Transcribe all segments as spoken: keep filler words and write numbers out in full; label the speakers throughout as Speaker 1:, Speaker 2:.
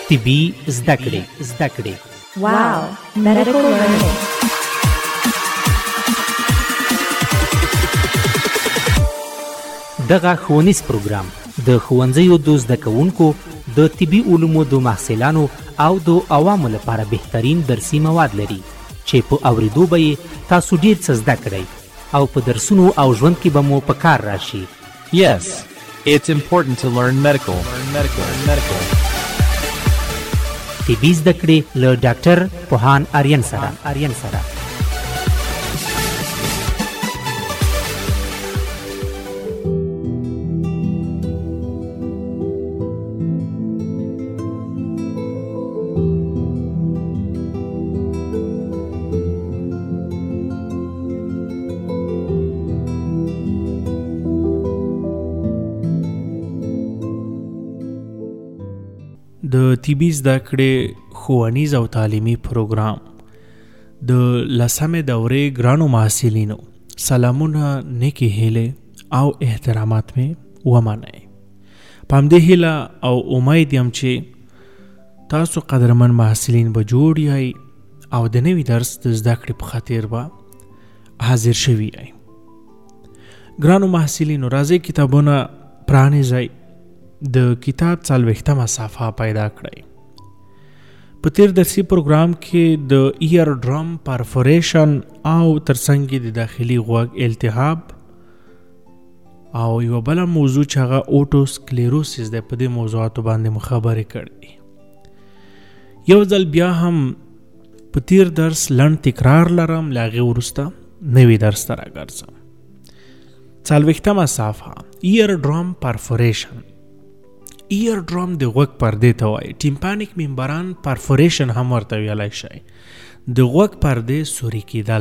Speaker 1: طبي زده کړې زده کړې
Speaker 2: واو medical learning.
Speaker 1: دغه ښوونیز پروګرام د ښوونځیو د زده کوونکو د طبي علومو د محصلانو او د عوامو لپاره بهترین درسي مواد لري چې په اوریدو به یې تاسو ډیر څه زده کړئ او په درسونو او ژوند کې به مو په کار راشي.
Speaker 3: Yes, it's important to learn medical. Learn medical. Learn medical.
Speaker 1: طبي زده کړې له ډاکټر پوهان آرین سره آرین سره
Speaker 4: د طبي زده کړې ښوونیز او تعلیمي پروګرام د لسمې دورې ګرانو محصلینو سلامونه، نیکې هیلې او احترامات مې ومنئ. په همدې هیله او امید یم چې تاسو قدرمن محصلین به جوړ یئ او د نوي درس د زده کړې په خاطر به حاضر شوي یئ. ګرانو محصلینو راځئ کتابونه پرانیزئ، د کتاب څلوېښتمه صفحه پیدا کړئ. په تیر درسي پروګرام کې د ایر ډرم پرفوریشن او ترڅنګ د داخلي غوږ التهاب او یو بله موضوع چې هغه اوټوسکلیروسیس دی، په دې موضوعاتو باندې مو خبرې کړې. یو ځل بیا هم په تیر درس لنډ تکرار لرم، له هغې وروسته نوي درس ته راګرځم. څلوېښتمه صفحه ایر ډرم پرفوریشن. ایر ډرم د غوږ پردې ته وایي. ټیمپانیک ممبران پرفوریشن هم ورته ویلی شئ. د غوږ پردې سوري کیدل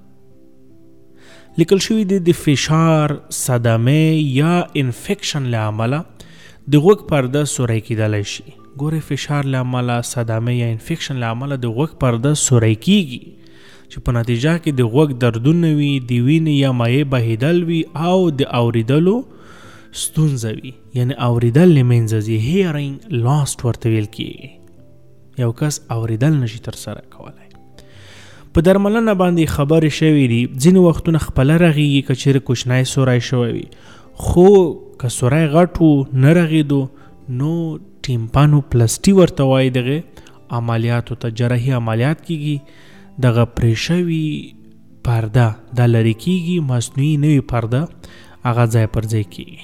Speaker 4: لیکل شوي دي د فشار، صدمې یا انفیکشن له امله د غوږ پرده سوری کیدلی شي. ګورې، فشار له امله، صدمې یا انفیکشن له امله د غوږ پرده سوری کیږي چې په نتیجه کې د غوږ دردونه وي، د وینې یا مایع بهیدل وي او د اوریدلو ستونزه وي، یعنی اوریدل له منځه ځي. هیرینګ لاست ورته ویل کیږي. یو کس اوریدل نشي ترسره کولی. په درملنه باندې خبرې شوي دي. ځینې وختونه خپله رغېږي که چیرې کوچنی سوری شوی وي، خو که سوری غټ و نه رغېدو نو ټیمپانوپلسټي ورته وایي. دغه عملیاتو ته جراحي عملیات کیږي. دغه پرې شوي پرده دا لرې کیږي، مصنوعي نوې پرده هغه ځای پر ځای کیږي.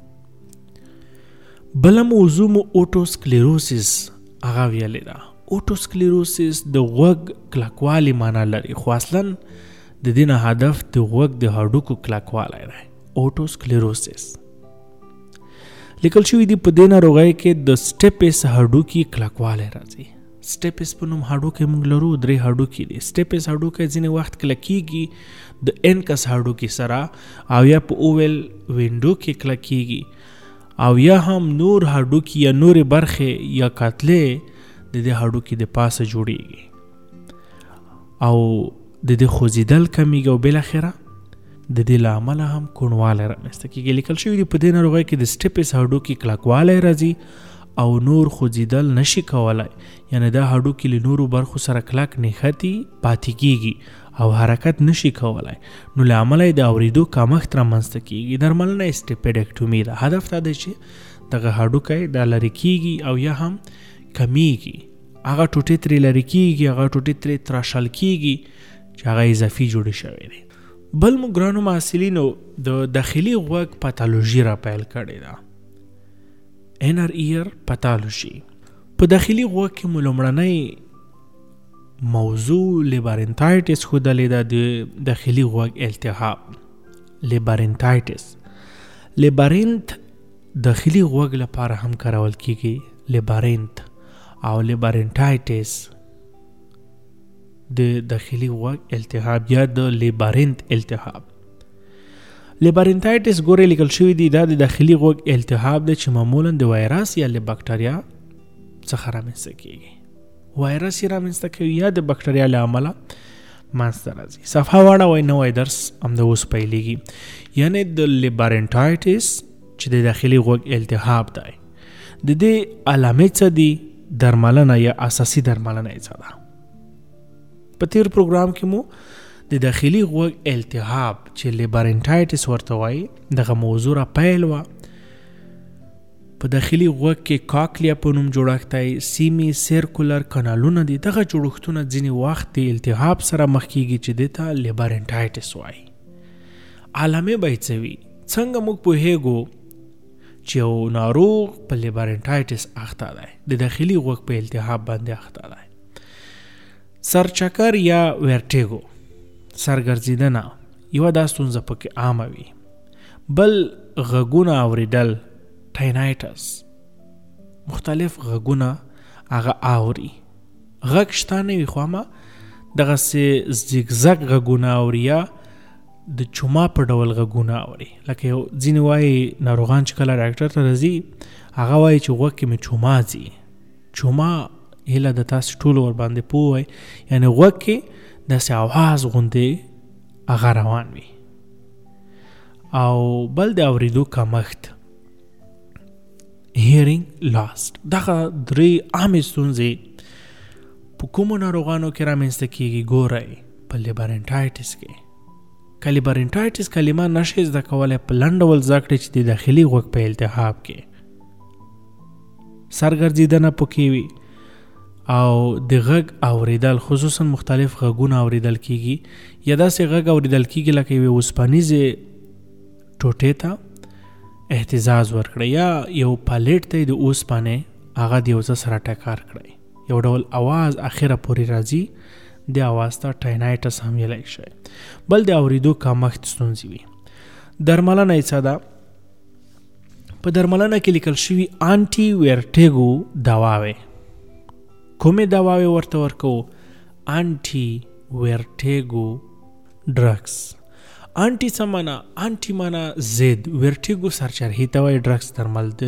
Speaker 4: بله موضوع مو اوټوسکلیروسیس هغه ویلې ده. اوټوسکلیروسیس د غوږ کلکوالی معنا لري، خو اصلا د دې نه هدف د غوږ د هډوکو کلکوالی دی. اوټوسکلیروسیس لیکل شوي دي په دې ناروغۍ کې د سټیپس هډوکي کلکوالی راځي. سټیپس په نوم هډوکی موږ لرو، درې هډوکي دي. سټیپس هډوکی ځینې وخت کلکیږي د انکس هډوکي سره، او یا په اوول وینډو کې کلکیږي، او یا هم نور هډوکي یا نورې برخې یا کتلې د دې هډوکي د پاسه جوړیږي او د دې خوځېدل کمیږي او بالاخره د دې له امله هم کوڼوالی رامنځته کیږي. لیکل شوي دي په دې ناروغۍ کې د سټیپس هډوکي کلکوالی راځي او نور خوځېدل نشي کولی، یعنی دا هډوکي له نورو برخو سره کلک نښتي پاتې کیږي او حرکت نشي کولی، نو له امله د اوریدو کمښت رامنځته کیږي. درملنه سټیپیډکټومي ده. هدف دا دی چې دغه هډوکی دا لرې کیږي او یا هم کمیږي، هغه ټوټې ترې لرې کیږي، هغه ټوټې ترې تراشل کیږي چې هغه اضافي جوړې شوی دی. بل مو ګرانو محصلینو د داخلي غوږ پاتالوژي را پیل کړې ده. انر ایر پاتالوژي. په داخلي غوږ کې مو لومړنۍ موضوع لیبارنټایټس ښودلې ده، د داخلي غوږ التهاب. لیبارنټایټس لیبارنټ داخلي غوږ لپاره هم کارول کیږي. لیبارنټ او لیبارنټایټس د داخلي غوږ التهاب یا د لیبارنټ التهاب. لیبارنټایټس ګورې لیکل شوي دي دا د داخلي غوږ التهاب دی چې معمولا د وایرس یا له بکټریا څخه رامنځته کیږي. وایرس یې رامنځته کوي یا د بکټریا له امله منځته راځي. صفحه واړوئ، نوی درس همدا اوس پیلېږي. یعنې د لیبارنټایټس چې د داخلي غوږ التهاب دی، د دې علامې څه دي؟ درملنه یا اساسي درملنه یې څه ده؟ په تیر پروګرام کې مو د داخلي غوږ التهاب چې لیبارنټایټس ورته وایي دغه موضوع را پیل وه. په داخلي غوږ کې کاکلیا په نوم جوړښت دی، سیمي سیرکولر کانالونه دي. دغه جوړښتونه ځینې وخت د التهاب سره مخ کېږي چې دې ته لیبارنټایټس وایي. علامې به یې څه وي؟ څنګه موږ پوهېږو چې یو ناروغ په لیبارنټایټس اخته دی، د داخلي غوږ په التهاب باندې اخته دی؟ سرچکر یا ورټیګو، سرګرځیدنه یوه دا ستونزه پکې عامه وي. بل غږونه اورېدل، ټاینایټس، مختلف غږونه هغه اوري. غږ شته نه وي خو هم دغسې زیګزګ غږونه اوري یا د چوما په ډول غږونه اوري. لکه یو ځینې وایي ناروغان چې کله ډاکټر ته راځي هغه وایي چې غوږ کې مې چوما ځي. چوما هیله د تاسې ټولو ور باندې پوه وای، یعنې غوږ کې داسې اواز غوندې هغه روان وي. او بل د اورېدو کمښت، هیرینګ لاست. دغه درې عامې ستونزې په کومو ناروغانو کې رامنځته کېږي؟ ګورئ په لیبارنټایټس کې. که لیبارنټایټس کلمه نشئ زده کولی په لنډ ډول زده کړئ چې د داخلي غوږ په التهاب کې سرګرځیدنه پکې وي او د غږ اوریدل، خصوصا مختلف غږونه اوریدل کیږي یا داسې غږ اوریدل کیږي لکه یو اوسپنیزې ټوټې ته اهتزاز ورکړي یا یو پالیټ ته د اوسپنې هغه د یو څه سره ټکر کړي، یو ډول اواز اخره پورې راځي، د اواز ته ټاینایټس هم ویلی شي. بل د اوریدو کمښت ستونزې وي. درملنه یې څه ده؟ په درملنه کې لیکل شوي انټي ورټیګو دواوې. کومې دواوې ورته ورکو؟ انټي ورټیګو ډرګس. انټي څه معنا؟ انټي معنا ضد، ورټیګو سرچرخي ته وایي. ډرګس درمل د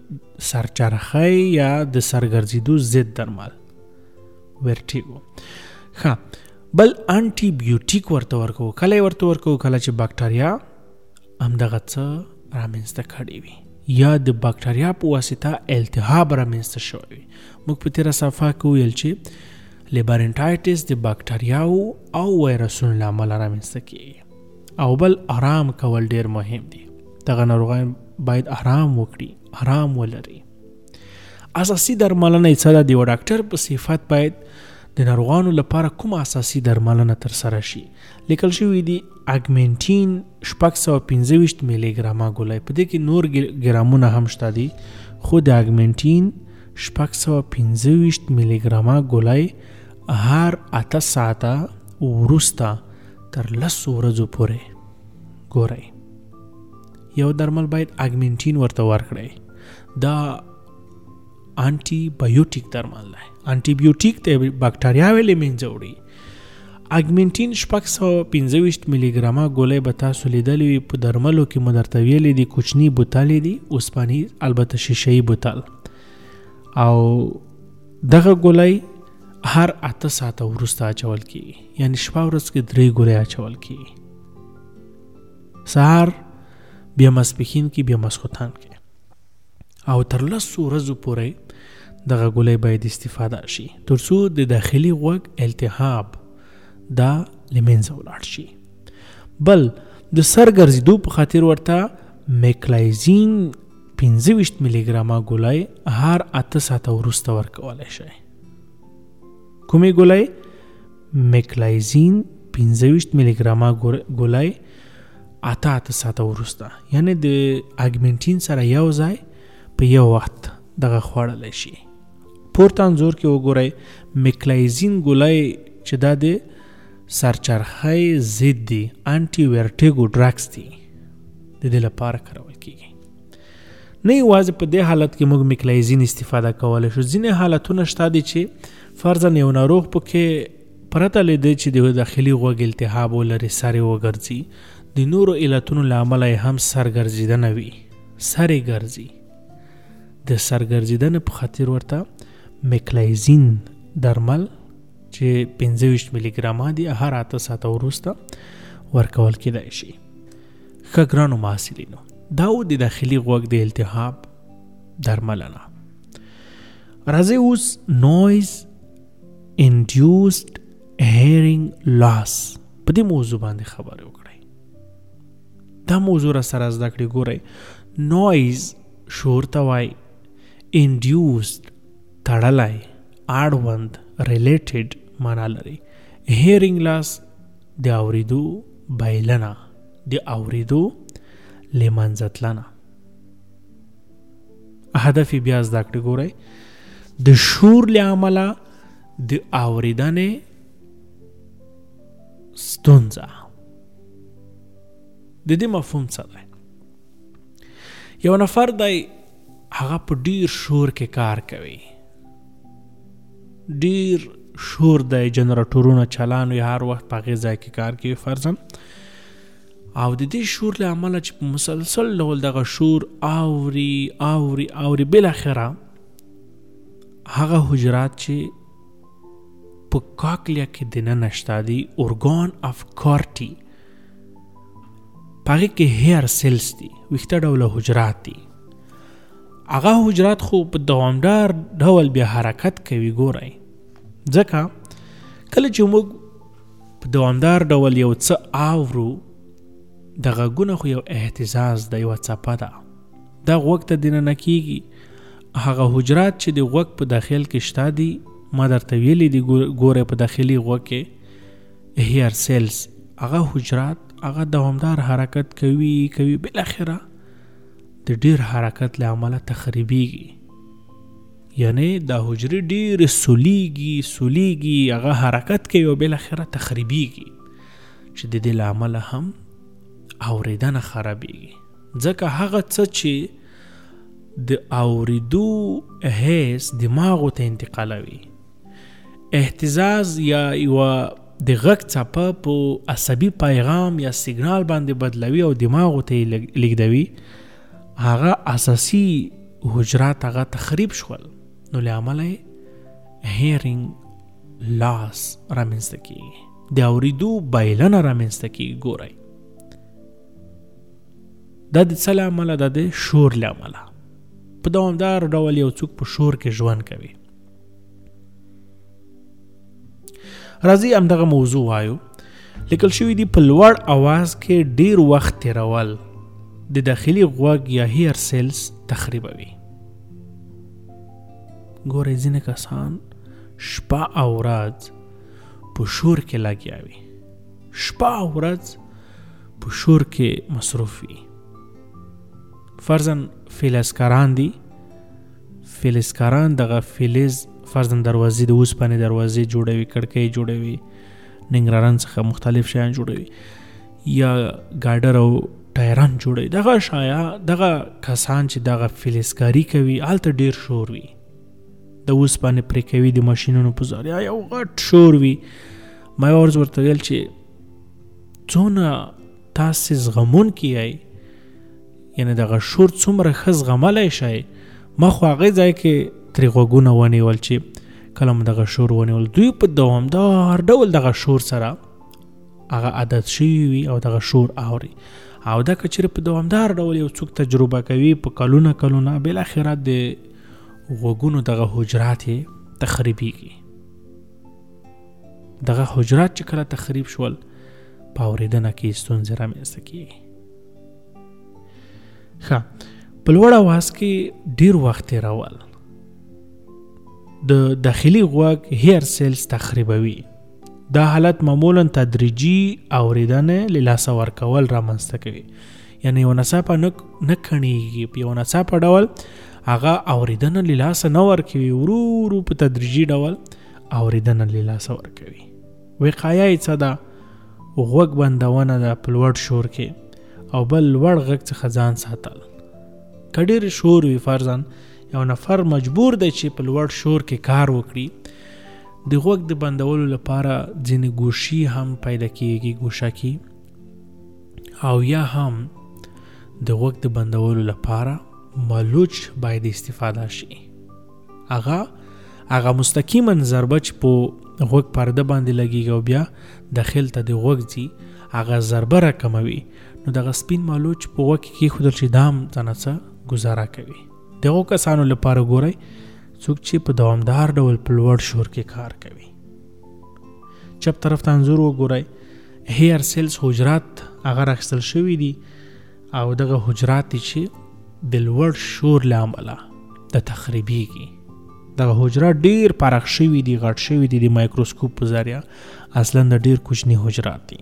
Speaker 4: سرچرخۍ یا د سرګرځېدو ضد درمل، ورټیګو. ښه، بل انټي بیوټیک ورته ورکو. کله یې ورته ورکو؟ کله چې باکټریا همدغه څه رامنځته کړی وي یا د باکټریا په واسطه التهاب رامنځته شوی وي. موږ په تېره صفحه کې ویل چې لیبارنټایټس د باکټریاو او وایرسونو له امله رامنځته کېږي. او بل آرام کول ډیر مهم دي. دغه ناروغان باید آرام وکړي، آرام ولري. اساسي درملنه یې څه ده؟ د یو ډاکټر په صفت باید د ناروغانو لپاره کوم اساسي درملنه ترسره شي؟ لیکل شوي دي اګمنټین شپږ سوه پنځه ویشت میلي ګرامه ګولۍ. په دې کې نور ګرامونه هم شته دي، خو د اګمنټین شپږ سوه پنځه ویشت میلي ګرامه ګولۍ هر اته ساعته وروسته تر لسو ورځو پورې ګورئ. یو درمل باید اګمنټین ورته ورکړئ. دا انټي بایوټیک درمل دی. انټي بیوټیک ته باکټریاوې له منځه وړي. اګمنټین شپږ سوه پنځه ویشت میلي ګرامه ګولۍ به تاسو لیدلې وي. په درملو کې مو درته ویلې دي کوچني بوتلې دي، اوسپنیز، البته شیشه‌ایي بوتل. او دغه ګولۍ هر اته ساعته وروسته اچول کېږي، یعنی شپه ورځ کې درې ګولۍ اچول کېږي، سهار، بیا ماسپښین کې، بیا ماسخوتن کې. او تر لسو ورځو پورې دغه ګولۍ باید استفاده شي تر څو د داخلي غوږ التهاب دا له منځه ولاړ شي. بل د سر ګرځېدو په خاطر ورته میکلایزین پنځه ویشت میلي ګرامه ګولۍ هر اته ساعته وروسته ورکولی شي. کومې ګولۍ؟ میکلایزین پنځه ویشت میلي ګرامه ګولۍ اته اته ساعته وروسته، یعنی د اګمنټین سره یو ځای په یو وخت دغه خوړلی شي. پورته انځور کې وګورئ میکلایزین ګولۍ چې دا د سرچرخۍ ضد دي، انټي ورټیګو ډرګس دي، د دې لپاره کارول کېږي. نه یوازې په دې حالت کې موږ میکلایزین استفاده کولی شو، ځینې حالتونه شته دي چې فرضاً یو ناروغ پکې پرته له دې چې د داخلي غوږ التهاب ولري سر یې وګرځي، د نورو علتونو له امله یې هم سر ګرځېدنه وي، سر یې ګرځي. د سر ګرځېدنې په خاطر ورته میکلایزین درمل چې پنځه ویشت میلي ګرامه دي هر اته ساعته وروسته ورکول کېدای شي. ښه ګرانو محصلینو، دا و د داخلي غوږ د التهاب درملنه. راځي اوس نویز induced hearing loss په دې موضوع باندې خبرې وکړئ. دا موضوع را سره زده کړئ. ګورئ نویز شور ته وایي، induced تړلی، اړوند related معنا لري، hearing loss د اوریدو بایلنه، د اوریدو لمنځتلنه. هدف بیا زده کړئ. ګورئ د شور له امله د اوریدنې ستونزه. د دې مفهوم څه دی؟ یو نفر دی هغه په ډیر شور کې کار کوي، ډیر شور دی، جنراتورونه چالان وي، هر وخت په هغې ځای کې کار کوي فرضاً، او د دې شور له امله چې په مسلسل ډول دغه شور اوري اوري اوري بالاخره هغه حجرات چې په کاکلیا کې دننه شته دي، ارګان اف کارټي، په هغې کې هیر سیلز دي، ویښته ډوله حجرات دي. هغه حجرات خو په دوامدار ډول بیا حرکت کوي. ګورئ ځکه کله چې موږ په دوامدار ډول یو څه اورو، د غږونه خو یو اهتزاز ده، یوه څپه ده، دا غوږ ته دننه کیږي. هغه حجرات چې د غوږ په داخل کې شته دي، ما درته ویلي دي ګورئ په داخلي غوږ کې هیر سیلز، هغه حجرات هغه دوامدار حرکت کوي کوي بالاخره د ډیر حرکت له امله تخریبیږي. یعنی دا حجرې ډیر سولیږي سولیږي هغه حرکت کوي او بالاخره تخریبیږي، چې د دې له امله هم اوریدنه خرابیږي. ځکه هغه څه چې د اوریدو حس دماغو ته انتقالوي، اهتزاز یا یوه د غږ څپه په عصبي پیغام یا سیګنال باندې بدلوي او دماغو ته یې لیږدوي، هغه اساسي حجرات هغه تخریب شول، نو له امله هیرینګ لاس رامنځته کیږي، د اوریدو بایلنه رامنځته کیږي. ګورئ دا د څه له امله ده؟ د شور له امله. په دوامدار ډول یو څوک په شور کې ژوند کوي. راځي همدغه موضوع وایو. لیکل شوي دي په لوړ اواز کې ډیر وخت تیرول د داخلي غوږ یا هیر سیلز تخریبوي. ګورئ ځینې کسان شپه او ورځ په شور کې لګیا وي، شپه او ورځ په شور کې مصروف وي. فرضاً فلزکاران دي، فلزکاران دغه فلز فرضاً دروازې د اوسپنې دروازې جوړوي، کړکۍ جوړوي، ننګرهار څخه مختلف شیان جوړوي، یا ګاډر او ټایران جوړوي. دغه شایا دغه کسان چې دغه فلزکاري کوي هلته ډیر شور وي، د اوسپنې پرې کوي د ماشینونو په ذریعه یو غټ شور وي. ما یو ورځ ورته ویل چې څونه تاسې زغمونکي یئ، یعنی دغه شور څومره ښه زغملی شئ. ما خو هغې ځای کې ترې غوږونه ونیول چې کله مو دغه شور ونیول. دوی په دوامدار ډول دغه شور سره هغه عادت شوي وي او دغه شور اوري، او دا که چېرې په دوامدار ډول یو څوک تجربه کوي په کلونه کلونه، بالاخره د غوږونو دغه حجرات یې تخریبیږي. دغه حجرات چې کله تخریب شول په اورېدنه کې ستونزې رامنځته کیږي. ښه، په لوړ اواز کې ډیر وخت تیرول د داخلي غوږ هیر سیلز تخریبوي. دا حالت معمولا تدریجي اورېدنه له لاسه ورکول رامنځته کوي، یعنی یو ناڅاپه نه کڼېږي، په یو ناڅاپه ډول هغه اورېدنه له لاسه نه ورکوي، ورو ورو په تدریجي ډول اورېدنه له لاسه ورکوي. وقایه یې څه ده؟ غوږ بندونه ده په لوړ شور کې، او بل لوړ غږ څخه ځان ساتل. که ډېر شور وي، فرضاً یو نفر مجبور دی چې په لوړ شور کې کار وکړي، د غوږ د بندولو لپاره ځینې ګوشي هم پیدا کیږي، ګوشکي، او یا هم د غوږ د بندولو لپاره ملوچ باید استفاده شي. هغه هغه مستقیما ضربه چې په غوږ پرده باندې لګیږي او بیا داخل ته د غوږ ځي، هغه ضربه راکموي. نو دغه سپین ملوچ په غوږ کې کېښودل شي، دا هم ځانه څه ګزاره کوي. دغو کسانو لپاره ګورئ څوک چې په دوامدار ډول په لوړ شور کې کار کوي. چپ طرف ته انځور وګورئ، هیر سیلز حجرات هغه راخیستل شوي دي او دغه حجرات دي چې د لوړ شور له امله د تخریبیږي. دغه حجرات ډیر پراخ شوي دي، غټ شوي دي د مایکروسکوپ په ذریعه، اصلا د ډیر کوچني حجرات دي.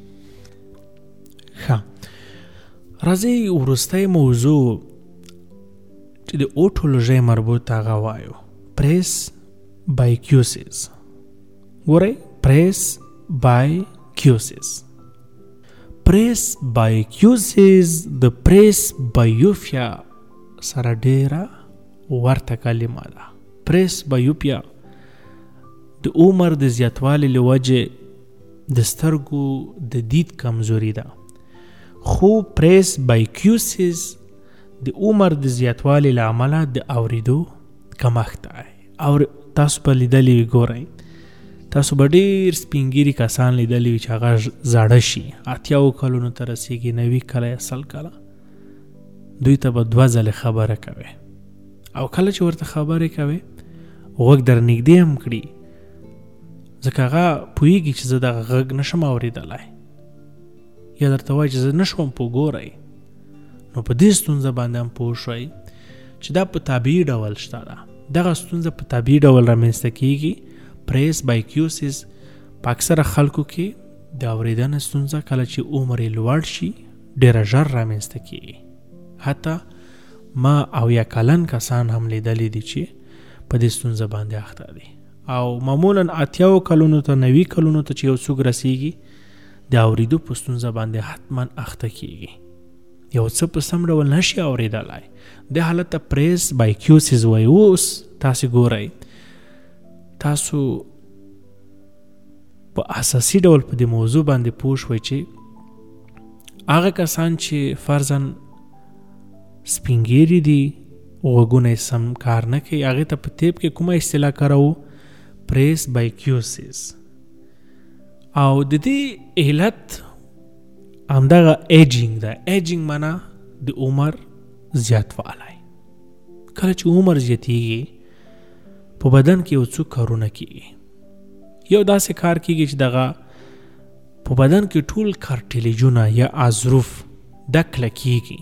Speaker 4: ښه، راځئ وروستی موضوع چې د اوټولوژۍ مربوط هغه وایو، پریس بایکیوسیس. ګورئ، پریس بایکیوسیس. پریس بایکیوسیس د پریس بایوفیا سره ډیره ورته کلمه ده. پریس بایوپیا د عمر د زیاتوالي له وجې د سترګو د دید کمزوري ده، خو پریس بایکیوسیس د عمر د زیاتوالي له امله د اوریدو کمښت دی. او تاسو په لیدلې ګورئ، تاسو به ډېر سپینګیري کسان لیدلي وي چې هغه زاړه شي، اتیاو کلونو ته رسېږي، نوي کله یا سل کله، دوی ته به دوه ځلې خبره کوي، او کله چې ورته خبرې کوي غوږ در نږدې هم کړي، ځکه هغه پوهېږي چې زه دغه غږ نشم اورېدلی، یا درته وایي چې زه نشوم په ګورئ. نو په دې ستونزه باندې هم پوه شوئ چې دا په طبیعي ډول شته ده. دغه ستونزه په طبیعي ډول رامنځته کېږي. پریس بایکیوسیس په اکثره خلکو کې د اورېدنې ستونزه کله چې عمر یې لوړ شي ډېره ژر رامنځته کېږي. حتی ما اویا کلن کسان هم لیدلی دي چې په دې ستونزه باندې اخته دي، او معمولا اتیاو کلونو ته نوي کلونو ته چې یو څوک رسېږي د اورېدو په ستونزه باندې حتما اخته کېږي، یو څه په سم ډول نشي اورېدلی. د حالت ته پریس بایکیوسیس وایي. اوس تاسو ګورئ، تاسو په اساسي ډول په دې موضوع باندې پوه شوئ چې هغه کسان چې فرضاً سپینګیري دي، غوږونه یې سم کار نه کوي، هغې ته په طب کې کومه اصطلاح کاروو؟ پریس بایکیوسیس. او د دې علت همدغه ایجینګ ده. ایجینګ معنا د عمر زیاتوالی. کله چې عمر زیاتیږي په بدن کې یو څو کارونه کیږي. یو داسې کار کیږي چې دغه په بدن کې ټول کارټیلیجونه یا اظرف دکله کیږي،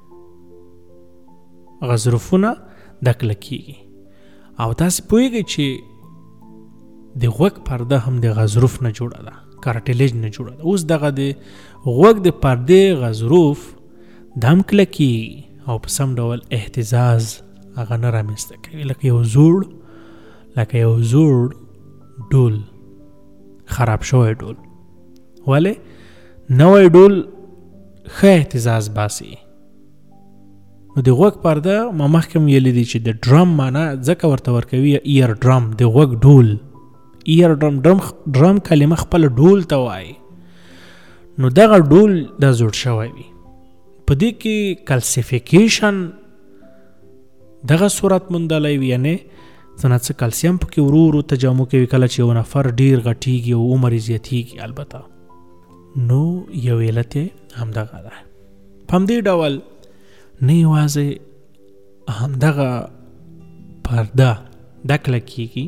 Speaker 4: غضروفونه دکله کیږي. او تاسو پوهیږئ چې د غوږ پرده هم د غضروف نه جوړه ده، کارټیلیج نه جوړه ده. اوس دغه د غوږ د پردې غضروف دم کله کیږي او په سم ډول اهتزاز هغه نه رامنځته کوي، لکه یو زوړ لکه یو زوړ ډول، خراب شوی ډول. ولې نوی ډول ښه اهتزاز باسي. نو د غوږ پرده ما مخکې ویلي دي چې د ډرم معنا ځکه ورته ورکوي ایر ډرم، د غوږ ډول. ایر ډرم ډرم ډرم کلمه خپل ډول ته وایي. نو دغه ډول دا زوړ شوی وي. په دې کې کلسیفیکیشن دغه صورت موندلی وي، یعنې څه نه څه کلسیم پکې ورو ورو تجمع کوي کله چې یو نفر ډېر غټیږي او عمر یې زیاتیږي. البته نو یو علت یې همدغه ده. په همدې ډول نه یوازې همدغه پرده ډکله کېږي،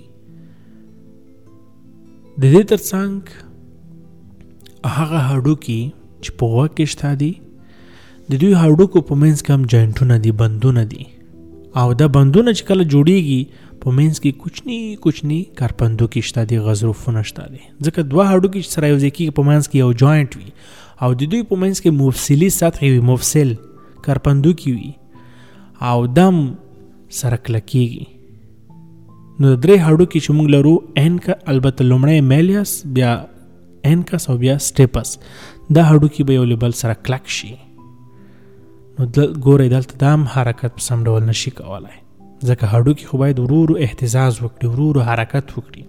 Speaker 4: د دې تر څنګ هغه هډوکي چې په غوږ کې شته دي، د دوی هډوکو په منځ کې هم جاینټونه دي، بندونه دي. او دا بندونه چې کله جوړیږي په منځ کې کوچني کوچني کارپندوکي شته دي، غضروفونه شته دي. ځکه دوه هډوکي چې سره یوځای کېږي په منځ کې یو جاینټ وي، او د دوی په منځ کې مفصلي سطحې وي، مفصل کارپندوکي وي، او دم سره کلکېږي. نو د درې هډوکي چې موږ لرو، انکا، البته لومړی میلیاس، بیا انکس او بیا سټیپس، دا هډوکي به یو له بل سره کلک شي. نو ګورئ دلته دا هم حرکت په سم ډول نشي کولی، ځکه هډوکي خو باید ورو ورو اهتزاز وکړي، ورو ورو حرکت وکړي.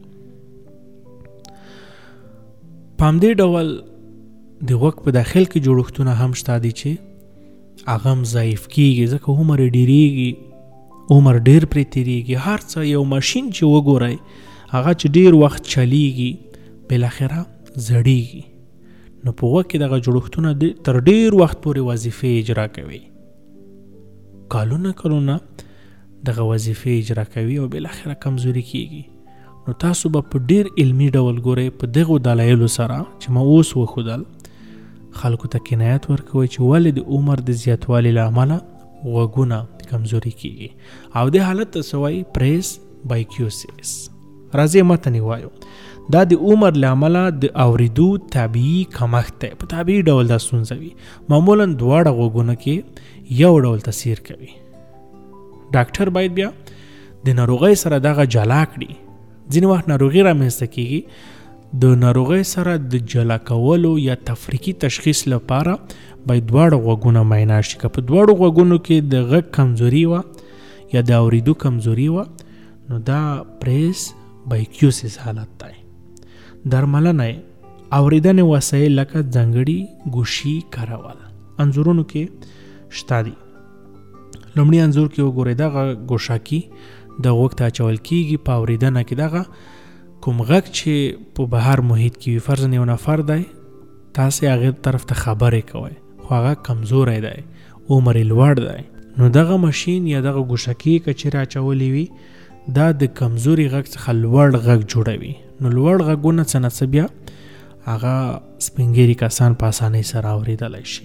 Speaker 4: په همدې ډول د غوږ په داخل کې جوړښتونه هم شته دي چې هغه هم ضعیف کېږي، ځکه عمر یې ډېرېږي، عمر ډېر پرې تېرېږي. هر څه یو ماشین چې وګورئ هغه چې ډېر وخت چلیږي بالاخره زړیږي. نو په غوږ کې دغه جوړښتونه تر ډېر وخت پورې وظیفې اجرا کوي. کالونه کلونه دغه وظیفې اجرا کوي او بل اخره کمزوري کیږي. نو تاسو به په ډیر علمي ډول ګورئ په دغه دلایلو سره چې ما اوس وښودل خلکو ته کنایت ورکوي چې ولې د عمر د زیاتوالي له امله غوږونه کمزوري کیږي او د حالت ته سوای پریس بایکیوسیس. راځي متن وایو دا د عمر له امله د اوریدو طبیعي کمښت دی. په طبیعي ډول دا ستونزه وي. معمولا دواړه غوږونه کې یو ډول تاثیر کوي. ډاکټر باید بیا د ناروغۍ سره دغه جلا کړي. ځینې وخت ناروغي رامنځته کیږي د ناروغۍ سره د جلا کولو یا تفریقي تشخیص لپاره باید دواړه غوږونه معاینه شي. که په دواړو غوږونو کې د غږ کمزوري وه یا د اوریدو کمزوري وه نو دا پریس بایکیوسیس حالت دی. درملنه اوریدنې وسایل لکه ځانګړي ګوشي کارول انځورونو کې شته دي. لومړی انځور کې وګورئ دغه ګوشاکي د غوږ ته اچول کیږي. په اوریدنه کې دغه کوم غږ چې په بهر محیط کې وي فرضاً یو نفر دی تاسې هغې طرف ته خبرې کوئ خو هغه کمزوری دی عمر یې لوړ دی نو دغه ماشین یا دغه ګوشاکي که چیرې اچولی وي دا د کمزوري غږ څخه لوړ غږ جوړوي. نو لوړ غږونه څه نه څه بیا هغه سپینګیري کسان په اسانۍ سره اورېدلی شي.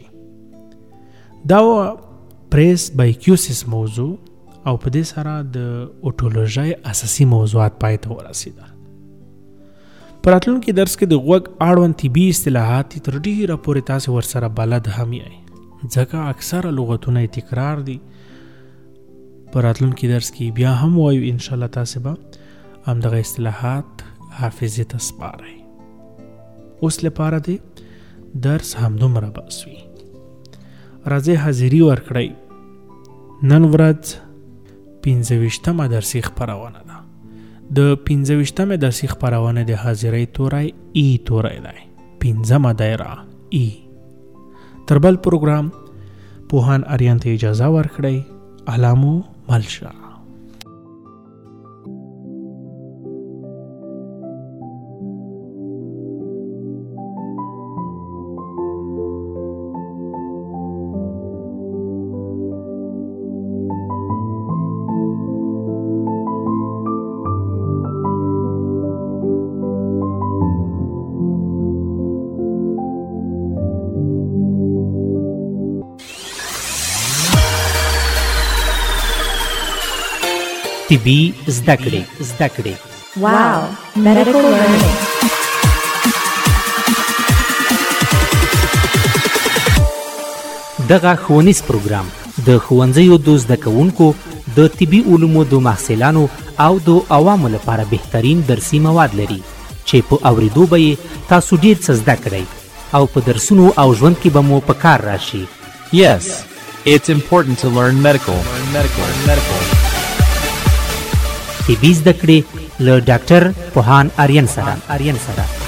Speaker 4: دا پریس بایکیوسیس موضوع او په دې سره د اوټولوژۍ اساسي موضوعات پای ته ورسېدل. په راتلونکي درس کې د غوږ اړوند طبي اصطلاحات تر ډېره پورې تاسې ورسره بلد هم یئ ځکه اکثره لغتونه یې تکرار دي. په راتلونکي درس کې بیا هم وایو انشاءالله تاسې به همدغه اصطلاحات حافظې ته سپارئ. اوس لپاره دې درس همدومره بس وي. راځئ حاضري ورکړئ. نن ورځ پنځه ویشتمه درسي خپرونه ده. د پنځه ویشتمې درسي خپرونې د حاضرۍ توری ای توری دی. پنځمه دایره ای. تر بل پروګرام پوهان اریان ته اجازه ورکړئ. علامو ملشه.
Speaker 1: طبي زده کړې زده کړې
Speaker 2: Wow, medical learning.
Speaker 1: دغه ښوونیز پروګرام د ښوونځیو د زده کوونکو د طبي علومو د محصلانو او د عوامو لپاره بهترین درسي مواد لري چې په اوریدو به یې تاسو ډېر څه زده کړئ او په درسونو او ژوند کې به مو په کار راشي.
Speaker 3: Yes, it's important to learn medical. Learn medical. Learn medical.
Speaker 1: طبي زده کړې له ډاکټر پوهان اریان سره اریان سره